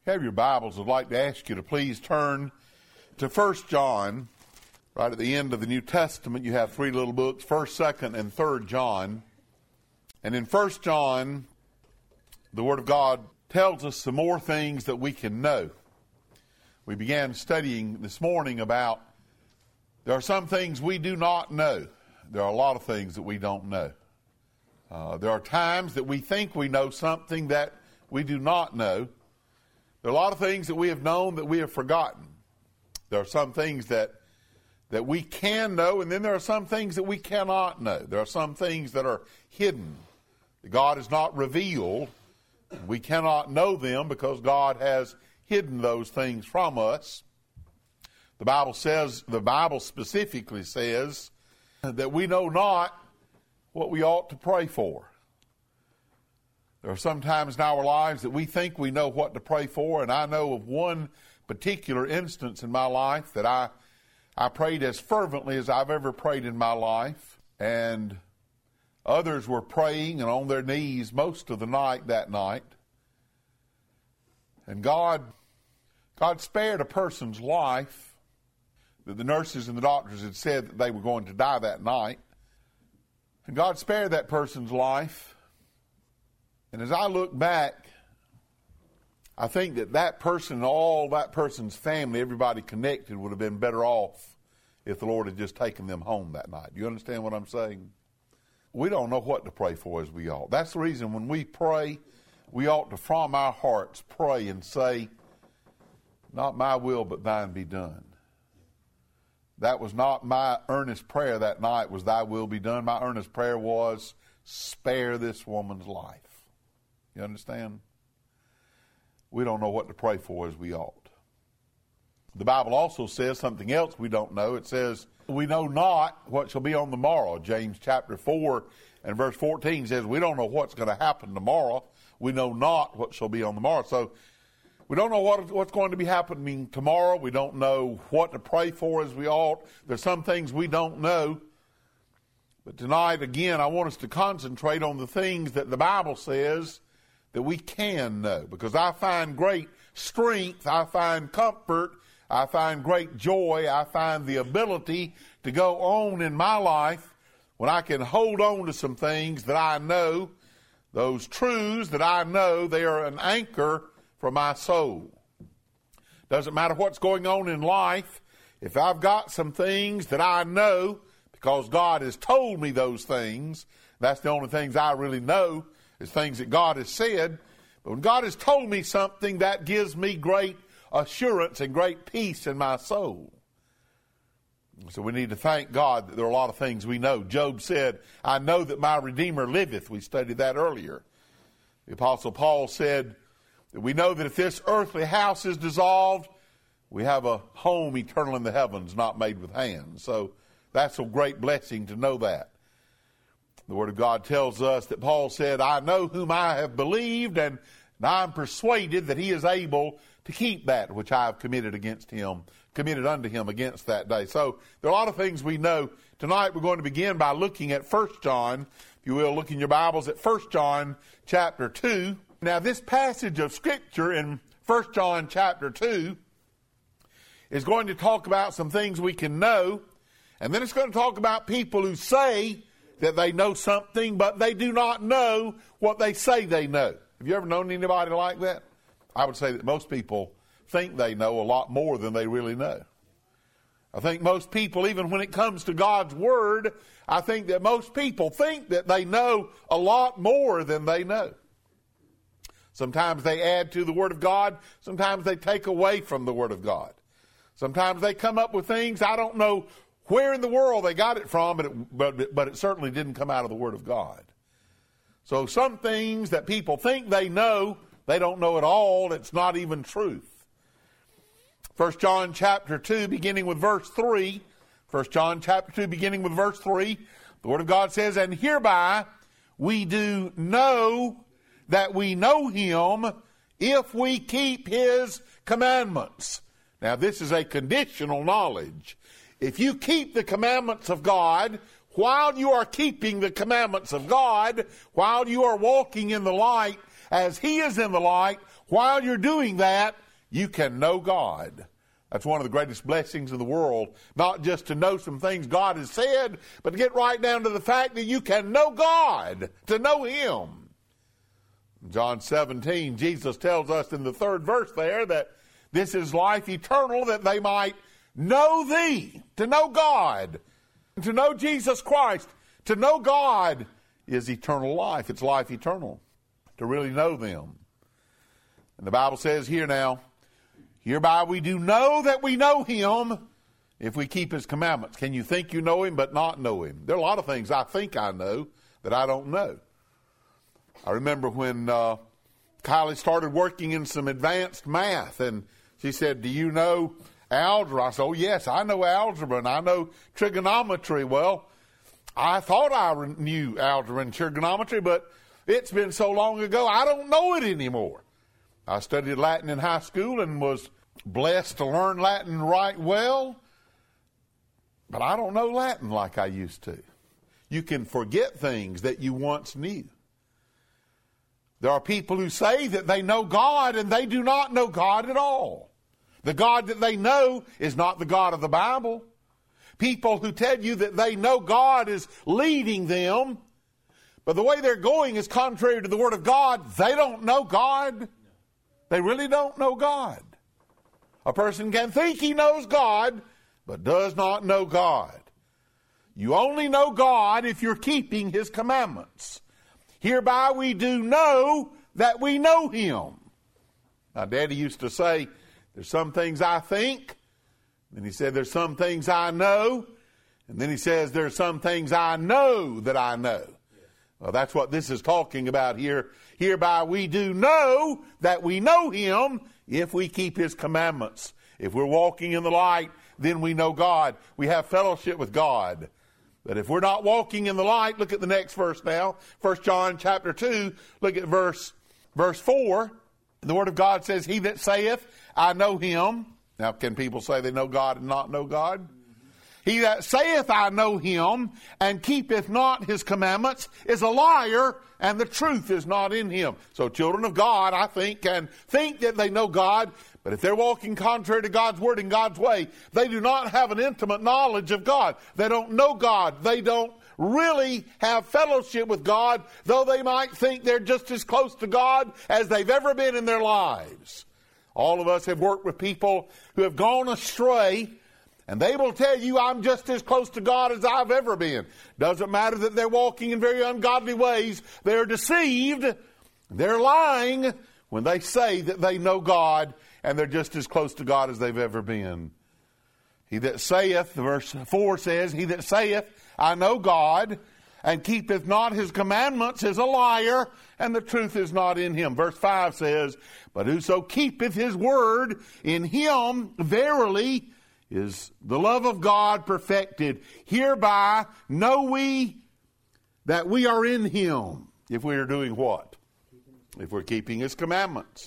Have your Bibles, I'd like to ask you to please turn to 1 John. Right at the end of the New Testament, you have three little books, 1st, 2nd, and 3rd John. And in 1 John, the Word of God tells us some more things that we can know. We began studying this morning about there are some things we do not know. There are a lot of things that we don't know. There are times that we think we know something that we do not know. There are a lot of things that we have known that we have forgotten. There are some things that we can know, and then there are some things that we cannot know. There are some things that are hidden, that God has not revealed. We cannot know them because God has hidden those things from us. The Bible specifically says that we know not what we ought to pray for. There are some times in our lives that we think we know what to pray for, and I know of one particular instance in my life that I prayed as fervently as I've ever prayed in my life, and others were praying and on their knees most of the night that night. And God spared a person's life that the nurses and the doctors had said that they were going to die that night. And God spared that person's life. And as I look back, I think that person and all that person's family, everybody connected, would have been better off if the Lord had just taken them home that night. Do you understand what I'm saying? We don't know what to pray for as we ought. That's the reason when we pray, we ought to from our hearts pray and say, not my will but thine be done. That was not my earnest prayer that night, was thy will be done. My earnest prayer was, spare this woman's life. You understand? We don't know what to pray for as we ought. The Bible also says something else we don't know. It says, we know not what shall be on the morrow. James chapter 4 and verse 14 says, we don't know what's going to happen tomorrow. We know not what shall be on the morrow. So we don't know what's going to be happening tomorrow. We don't know what to pray for as we ought. There's some things we don't know. But tonight, again, I want us to concentrate on the things that the Bible says that we can know, because I find great strength, I find comfort, I find great joy, I find the ability to go on in my life when I can hold on to some things that I know, those truths that I know, they are an anchor for my soul. Doesn't matter what's going on in life, if I've got some things that I know, because God has told me those things, that's the only things I really know, is things that God has said. But when God has told me something, that gives me great assurance and great peace in my soul. So we need to thank God that there are a lot of things we know. Job said, I know that my Redeemer liveth. We studied that earlier. The Apostle Paul said that we know that if this earthly house is dissolved, we have a home eternal in the heavens, not made with hands. So that's a great blessing to know that. The Word of God tells us that Paul said, I know whom I have believed, and I'm persuaded that he is able to keep that which I have committed unto him against that day. So there are a lot of things we know. Tonight we're going to begin by looking at 1 John. If you will, look in your Bibles at 1 John chapter 2. Now this passage of Scripture in 1 John chapter 2 is going to talk about some things we can know, and then it's going to talk about people who say that they know something, but they do not know what they say they know. Have you ever known anybody like that? I would say that most people think they know a lot more than they really know. I think most people, even when it comes to God's Word, I think that most people think that they know a lot more than they know. Sometimes they add to the Word of God. Sometimes they take away from the Word of God. Sometimes they come up with things, I don't know where in the world they got it from, but it certainly didn't come out of the Word of God. So some things that people think they know, they don't know at all. It's not even truth. 1 John chapter 2, beginning with verse 3. 1 John chapter 2, beginning with verse 3. The Word of God says, and hereby we do know that we know him if we keep his commandments. Now this is a conditional knowledge. If you keep the commandments of God, while you are keeping the commandments of God, while you are walking in the light as he is in the light, While you're doing that, you can know God. That's one of the greatest blessings in the world, not just to know some things God has said, but to get right down to the fact that you can know God, to know Him. John 17, Jesus tells us in the 3rd verse there that this is life eternal, that they might know Thee, to know God, to know Jesus Christ. To know God is eternal life. It's life eternal, to really know Them. And the Bible says here now, hereby we do know that we know Him if we keep His commandments. Can you think you know Him but not know Him? There are a lot of things I think I know that I don't know. I remember when Kylie started working in some advanced math, and she said, do you know algebra? I said, oh yes, I know algebra and I know trigonometry. Well, I thought I knew algebra and trigonometry, but it's been so long ago I don't know it anymore. I studied Latin in high school and was blessed to learn Latin right well, but I don't know Latin like I used to. You can forget things that you once knew. There are people who say that they know God and they do not know God at all. The God that they know is not the God of the Bible. People who tell you that they know God is leading them, but the way they're going is contrary to the Word of God. They don't know God. They really don't know God. A person can think he knows God, but does not know God. You only know God if you're keeping His commandments. Hereby we do know that we know Him. Now, Daddy used to say, there's some things I think, and he said, there's some things I know, and then he says, there's some things I know that I know. Well, that's what this is talking about here. Hereby we do know that we know Him if we keep His commandments. If we're walking in the light, then we know God. We have fellowship with God. But if we're not walking in the light, look at the next verse now. 1 John chapter 2, look at verse 4. The Word of God says, He that saith, I know Him. Now, can people say they know God and not know God? He that saith, I know Him, and keepeth not His commandments, is a liar, and the truth is not in him. So children of God, I think, can think that they know God, but if they're walking contrary to God's Word and God's way, they do not have an intimate knowledge of God. They don't know God. They don't really have fellowship with God, though they might think they're just as close to God as they've ever been in their lives. All of us have worked with people who have gone astray, and they will tell you, I'm just as close to God as I've ever been. Doesn't matter that they're walking in very ungodly ways. They're deceived. They're lying when they say that they know God and they're just as close to God as they've ever been. He that saith, verse 4 says, He that saith, I know God, and keepeth not His commandments is a liar, and the truth is not in him. Verse 5 says, But whoso keepeth His word, in him verily is the love of God perfected. Hereby know we that we are in Him. If we are doing what? If we're keeping His commandments.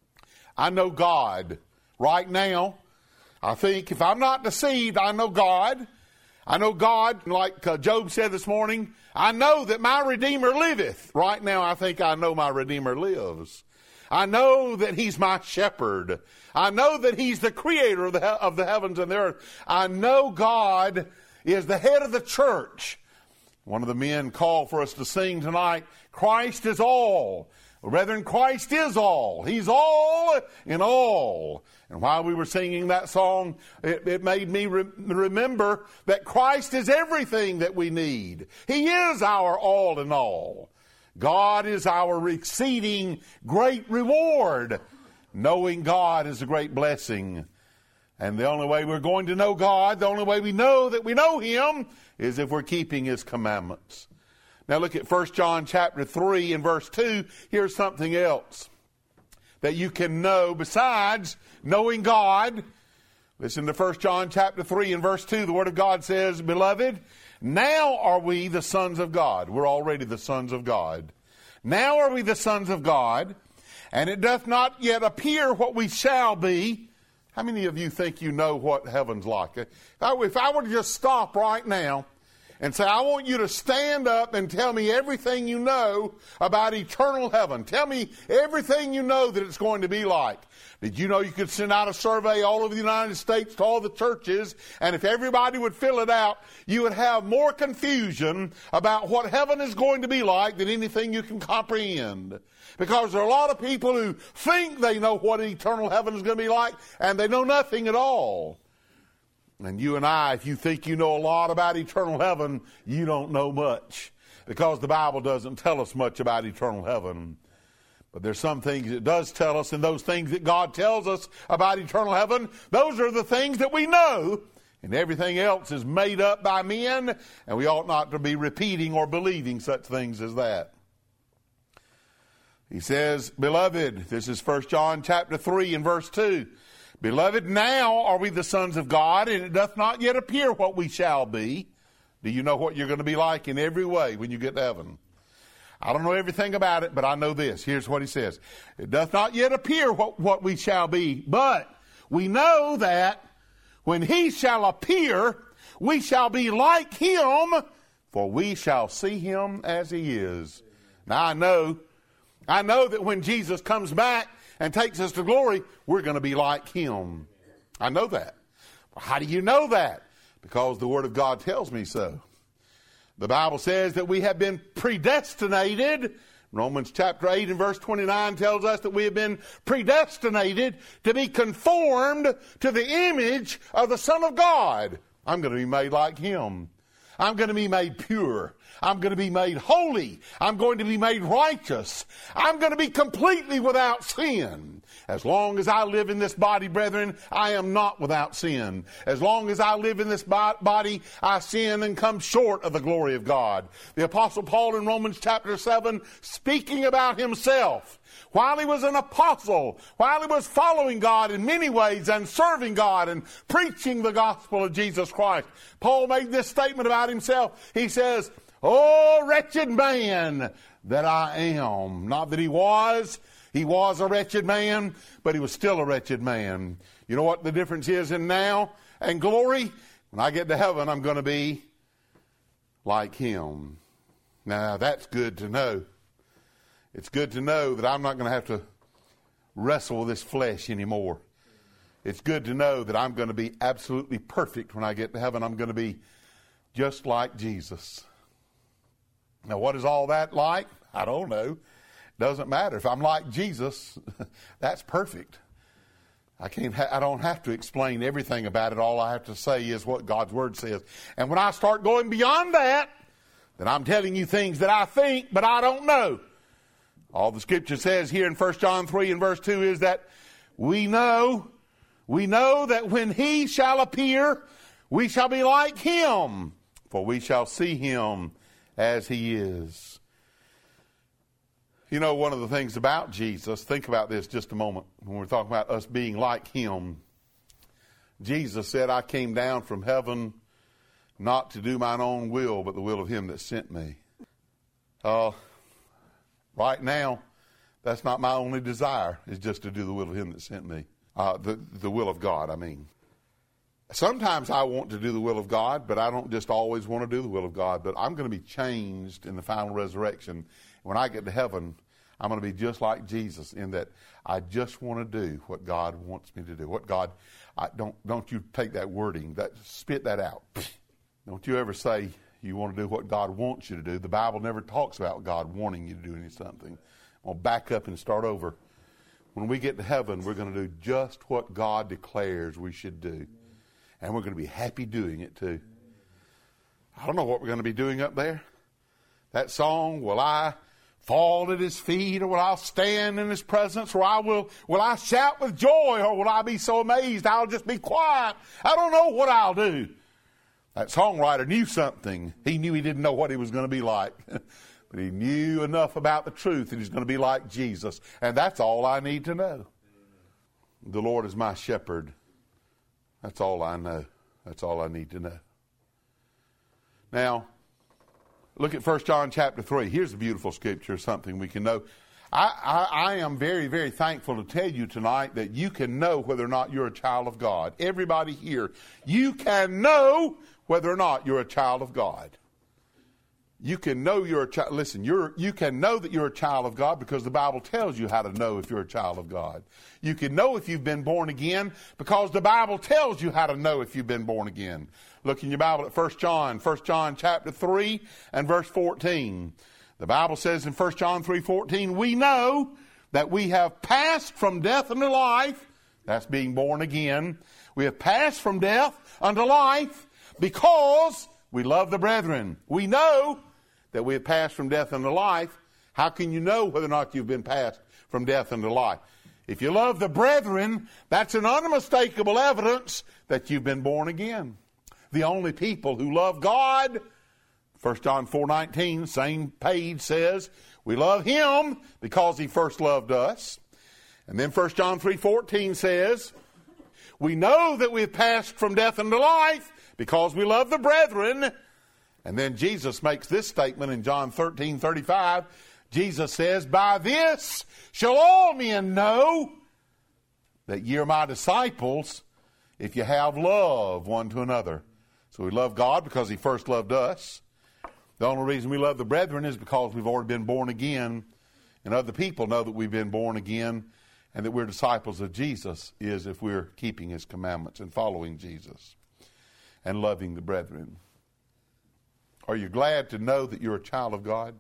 I know God right now. I think if I'm not deceived, I know God. I know God, like Job said this morning, I know that my Redeemer liveth. Right now, I think I know my Redeemer lives. I know that He's my shepherd. I know that He's the creator of the heavens and the earth. I know God is the head of the church. One of the men called for us to sing tonight, Christ is all. Brethren, Christ is all. He's all in all. And while we were singing that song, it made me remember that Christ is everything that we need. He is our all in all. God is our exceeding great reward. Knowing God is a great blessing. And the only way we're going to know God, the only way we know that we know Him, is if we're keeping His commandments. Now look at 1 John chapter 3 and verse 2. Here's something else that you can know besides knowing God. Listen to 1 John chapter 3 and verse 2. The Word of God says, Beloved, now are we the sons of God. We're already the sons of God. Now are we the sons of God, and it doth not yet appear what we shall be. How many of you think you know what heaven's like? If I were to just stop right now and say, I want you to stand up and tell me everything you know about eternal heaven. Tell me everything you know that it's going to be like. Did you know you could send out a survey all over the United States to all the churches, and if everybody would fill it out, you would have more confusion about what heaven is going to be like than anything you can comprehend. Because there are a lot of people who think they know what eternal heaven is going to be like, and they know nothing at all. And you and I, if you think you know a lot about eternal heaven, you don't know much. Because the Bible doesn't tell us much about eternal heaven. But there's some things it does tell us, and those things that God tells us about eternal heaven, those are the things that we know. And everything else is made up by men, and we ought not to be repeating or believing such things as that. He says, Beloved, this is 1 John chapter 3 and verse 2. Beloved, now are we the sons of God, and it doth not yet appear what we shall be. Do you know what you're going to be like in every way when you get to heaven? I don't know everything about it, but I know this. Here's what he says. It doth not yet appear what we shall be, but we know that when he shall appear, we shall be like him, for we shall see him as he is. Now I know that when Jesus comes back and takes us to glory, we're going to be like him. I know that. How do you know that? Because the Word of God tells me so. The Bible says that we have been predestinated. Romans chapter 8 and verse 29 tells us that we have been predestinated to be conformed to the image of the Son of God. I'm going to be made like him. I'm going to be made pure. I'm going to be made holy. I'm going to be made righteous. I'm going to be completely without sin. As long as I live in this body, brethren, I am not without sin. As long as I live in this body, I sin and come short of the glory of God. The Apostle Paul in Romans chapter 7, speaking about himself, while he was an apostle, while he was following God in many ways and serving God and preaching the gospel of Jesus Christ, Paul made this statement about himself. He says, "Oh, wretched man that I am." Not that he was a wretched man, but he was still a wretched man. You know what the difference is in now and glory? When I get to heaven, I'm going to be like him. Now, that's good to know. It's good to know that I'm not going to have to wrestle with this flesh anymore. It's good to know that I'm going to be absolutely perfect when I get to heaven. I'm going to be just like Jesus. Now, what is all that like? I don't know. Doesn't matter. If I'm like Jesus, that's perfect. I don't have to explain everything about it. All I have to say is what God's Word says. And when I start going beyond that, then I'm telling you things that I think, but I don't know. All the Scripture says here in 1 John 3 and verse 2 is that we know that when he shall appear, we shall be like him, for we shall see him as he is. You know, one of the things about Jesus, think about this just a moment, when we're talking about us being like him. Jesus said, I came down from heaven not to do mine own will, but the will of him that sent me. Right now, that's not my only desire, is just to do the will of him that sent me. The will of God, I mean. Sometimes I want to do the will of God, but I don't just always want to do the will of God. But I'm going to be changed in the final resurrection. When I get to heaven, I'm going to be just like Jesus in that I just want to do what God wants me to do. What God, don't you take that wording, spit that out. Don't you ever say you want to do what God wants you to do. The Bible never talks about God wanting you to do something. I'll back up and start over. When we get to heaven, we're going to do just what God declares we should do. And we're going to be happy doing it too. I don't know what we're going to be doing up there. That song, will I fall at his feet, or will I stand in his presence, or will I shout with joy, or will I be so amazed I'll just be quiet? I don't know what I'll do. That songwriter knew something. He knew he didn't know what he was going to be like. But he knew enough about the truth that he's going to be like Jesus. And that's all I need to know. The Lord is my shepherd. That's all I know. That's all I need to know. Now, look at 1 John chapter 3. Here's a beautiful scripture, something we can know. I am very, very thankful to tell you tonight that you can know whether or not you're a child of God. Everybody here, you can know whether or not you're a child of God. You can know you're a child. Listen, you can know that you're a child of God because the Bible tells you how to know if you're a child of God. You can know if you've been born again because the Bible tells you how to know if you've been born again. Look in your Bible at 1 John chapter 3 and verse 14. The Bible says in 1 John 3:14, we know that we have passed from death unto life. That's being born again. We have passed from death unto life because we love the brethren. We know that we have passed from death unto life. How can you know whether or not you've been passed from death unto life? If you love the brethren, that's an unmistakable evidence that you've been born again. The only people who love God, 1 John 4:19, same page says, we love Him because He first loved us. And then 1 John 3:14 says, we know that we've passed from death unto life because we love the brethren. And then Jesus makes this statement in John 13:35. Jesus says, by this shall all men know that ye are my disciples if you have love one to another. So we love God because He first loved us. The only reason we love the brethren is because we've already been born again. And other people know that we've been born again and that we're disciples of Jesus is if we're keeping His commandments and following Jesus and loving the brethren. Are you glad to know that you're a child of God?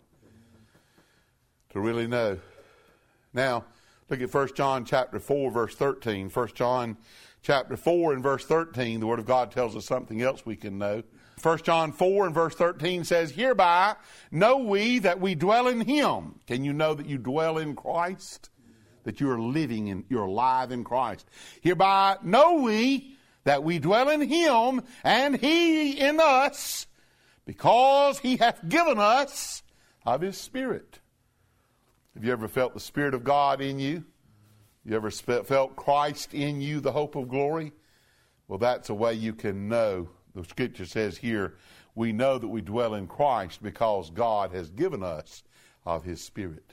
To really know. Now, look at 1 John chapter 4, verse 13. 1 John chapter 4 and verse 13, the Word of God tells us something else we can know. 1 John 4 and verse 13 says, hereby know we that we dwell in Him. Can you know that you dwell in Christ? That you are living and you're alive in Christ. Hereby know we that we dwell in Him and He in us, because He hath given us of His Spirit. Have you ever felt the Spirit of God in you? You ever felt Christ in you, the hope of glory? Well, that's a way you can know. The Scripture says here, we know that we dwell in Christ because God has given us of His Spirit.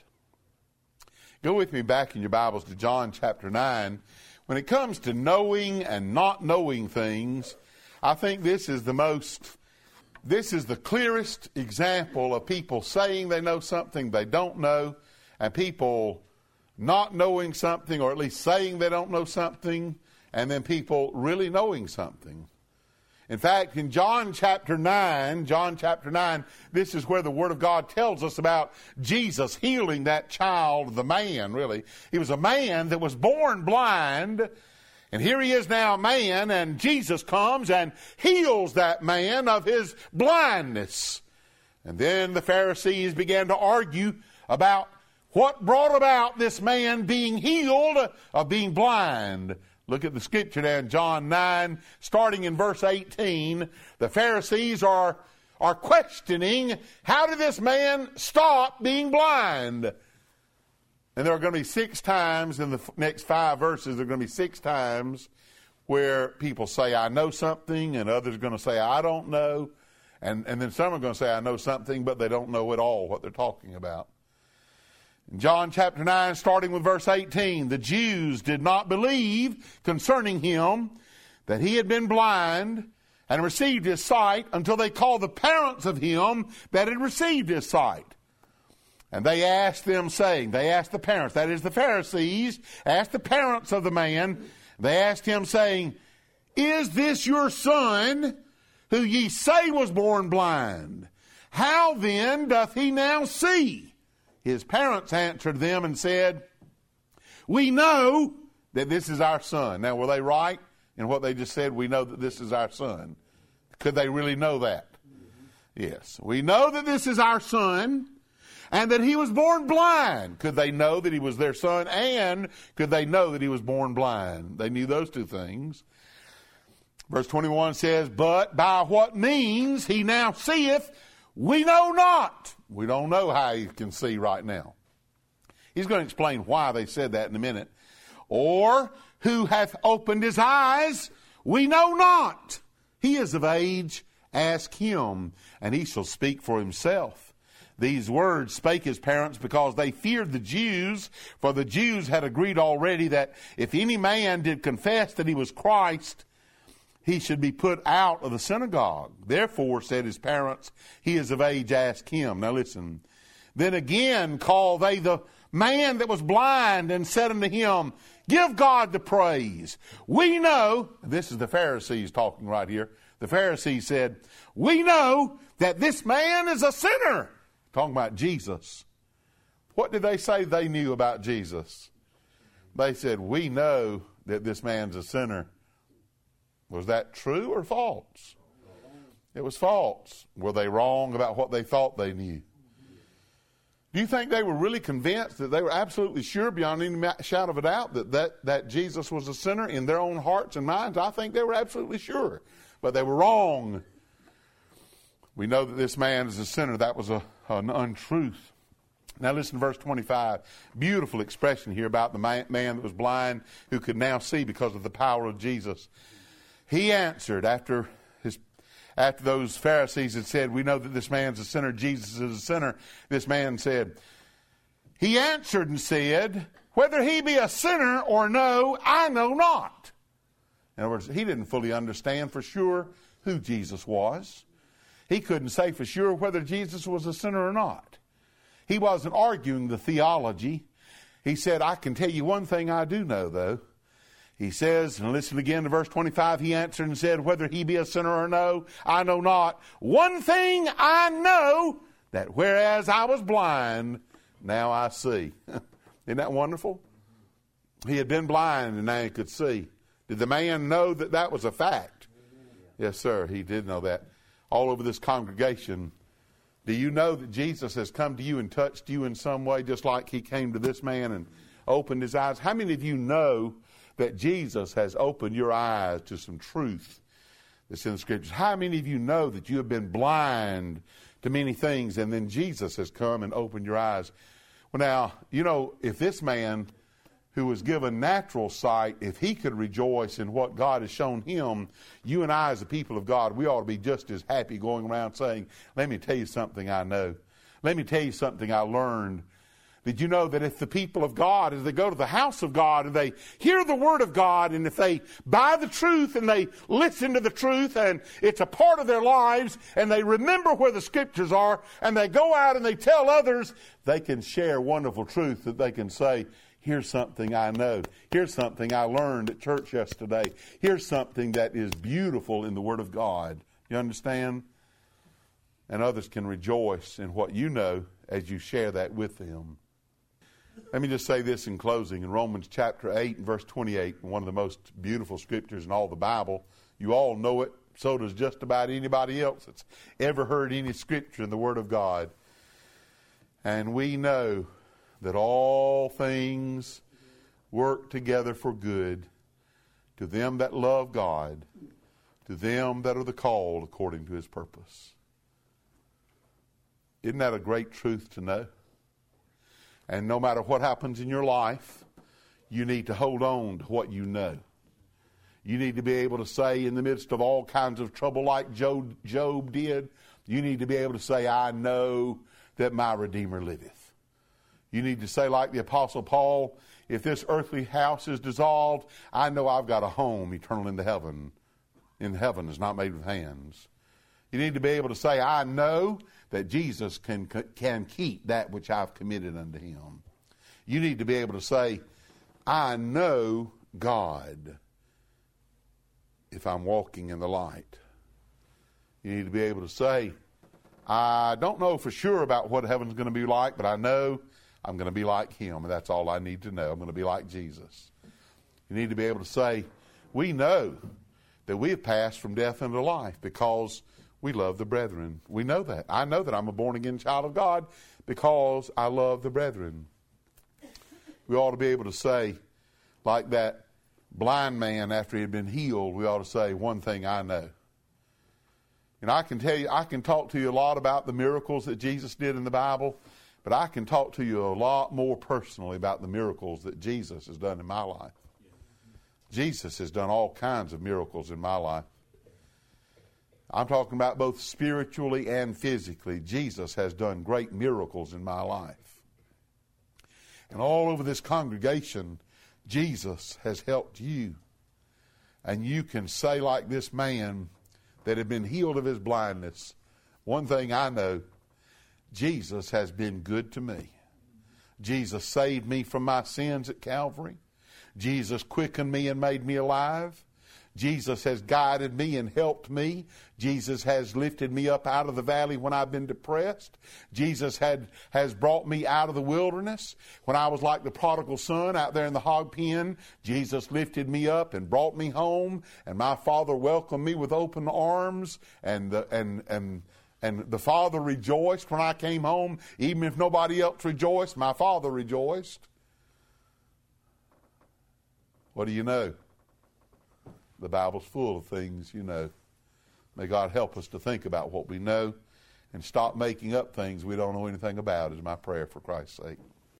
Go with me back in your Bibles to John chapter 9. When it comes to knowing and not knowing things, I think this is the clearest example of people saying they know something they don't know, and people not knowing something, or at least saying they don't know something, and then people really knowing something. In fact, in John chapter 9, this is where the Word of God tells us about Jesus healing that child, the man, really. He was a man that was born blind, and here he is now a man, and Jesus comes and heals that man of his blindness. And then the Pharisees began to argue about what brought about this man being healed of being blind. Look at the Scripture there in John 9, starting in verse 18. The Pharisees are questioning, how did this man stop being blind? And there are going to be 6 times in the next 5 verses, there are going to be 6 times where people say, I know something, and others are going to say, I don't know. And then some are going to say, I know something, but they don't know at all what they're talking about. In John chapter 9, starting with verse 18, the Jews did not believe concerning him that he had been blind and received his sight until they called the parents of him that had received his sight. And they asked them, saying, they asked the parents, that is the Pharisees, asked the parents of the man, they asked him, saying, is this your son, who ye say was born blind? How then doth he now see? His parents answered them and said, we know that this is our son. Now, were they right in what they just said? We know that this is our son. Could they really know that? Yes. We know that this is our son and that he was born blind. Could they know that he was their son, and could they know that he was born blind? They knew those 2 things. Verse 21 says, but by what means he now seeth, we know not. We don't know how he can see right now. He's going to explain why they said that in a minute. Or who hath opened his eyes, we know not. He is of age, ask him, and he shall speak for himself. These words spake his parents because they feared the Jews, for the Jews had agreed already that if any man did confess that he was Christ, he should be put out of the synagogue. Therefore, said his parents, he is of age, ask him. Now listen. Then again called they the man that was blind and said unto him, give God the praise. We know, this is the Pharisees talking right here. The Pharisees said, we know that this man is a sinner. Talking about Jesus. What did they say they knew about Jesus? They said, we know that this man's a sinner. Was that true or false? It was false. Were they wrong about what they thought they knew? Do you think they were really convinced, that they were absolutely sure beyond any shadow of a doubt that Jesus was a sinner in their own hearts and minds? I think they were absolutely sure. But they were wrong. We know that this man is a sinner. That was an untruth. Now listen to verse 25. Beautiful expression here about the man that was blind who could now see because of the power of Jesus. He answered after those Pharisees had said, we know that this man's a sinner, Jesus is a sinner. This man said, he answered and said, whether he be a sinner or no, I know not. In other words, he didn't fully understand for sure who Jesus was. He couldn't say for sure whether Jesus was a sinner or not. He wasn't arguing the theology. He said, I can tell you one thing I do know, though. He says, and listen again to verse 25, he answered and said, whether he be a sinner or no, I know not. One thing I know, that whereas I was blind, now I see. Isn't that wonderful? He had been blind and now he could see. Did the man know that that was a fact? Yes, sir, he did know that. All over this congregation, do you know that Jesus has come to you and touched you in some way, just like he came to this man and opened his eyes? How many of you know that Jesus has opened your eyes to some truth that's in the Scriptures? How many of you know that you have been blind to many things and then Jesus has come and opened your eyes? Well, now, you know, if this man who was given natural sight, if he could rejoice in what God has shown him, you and I as the people of God, we ought to be just as happy going around saying, let me tell you something I know. Let me tell you something I learned. Did you know that if the people of God, as they go to the house of God and they hear the word of God, and if they buy the truth and they listen to the truth and it's a part of their lives and they remember where the Scriptures are and they go out and they tell others, they can share wonderful truth that they can say, here's something I know. Here's something I learned at church yesterday. Here's something that is beautiful in the Word of God. You understand? And others can rejoice in what you know as you share that with them. Let me just say this in closing. In Romans chapter 8 and verse 28, one of the most beautiful scriptures in all the Bible, you all know it, so does just about anybody else that's ever heard any scripture in the Word of God. And we know that all things work together for good to them that love God, to them that are the called according to His purpose. Isn't that a great truth to know? And no matter what happens in your life, you need to hold on to what you know. You need to be able to say in the midst of all kinds of trouble like Job did, you need to be able to say, I know that my Redeemer liveth. You need to say like the Apostle Paul, if this earthly house is dissolved, I know I've got a home eternal in heaven. In heaven is not made with hands. You need to be able to say, I know that Jesus can keep that which I've committed unto Him. You need to be able to say, I know God if I'm walking in the light. You need to be able to say, I don't know for sure about what heaven's going to be like, but I know I'm going to be like Him, and that's all I need to know. I'm going to be like Jesus. You need to be able to say, we know that we have passed from death into life because we love the brethren. We know that. I know that I'm a born-again child of God because I love the brethren. We ought to be able to say, like that blind man after he had been healed, we ought to say, one thing I know. And I can tell you, I can talk to you a lot about the miracles that Jesus did in the Bible, but I can talk to you a lot more personally about the miracles that Jesus has done in my life. Jesus has done all kinds of miracles in my life. I'm talking about both spiritually and physically. Jesus has done great miracles in my life. And all over this congregation, Jesus has helped you. and you can say like this man that had been healed of his blindness, one thing I know, Jesus has been good to me. Jesus saved me from my sins at Calvary. Jesus quickened me and made me alive. Jesus has guided me and helped me. Jesus has lifted me up out of the valley when I've been depressed. Jesus has brought me out of the wilderness. When I was like the prodigal son out there in the hog pen, Jesus lifted me up and brought me home, and my Father welcomed me with open arms, and the Father rejoiced when I came home. Even if nobody else rejoiced, my Father rejoiced. What do you know? The Bible's full of things you know. May God help us to think about what we know and stop making up things we don't know anything about, is my prayer for Christ's sake.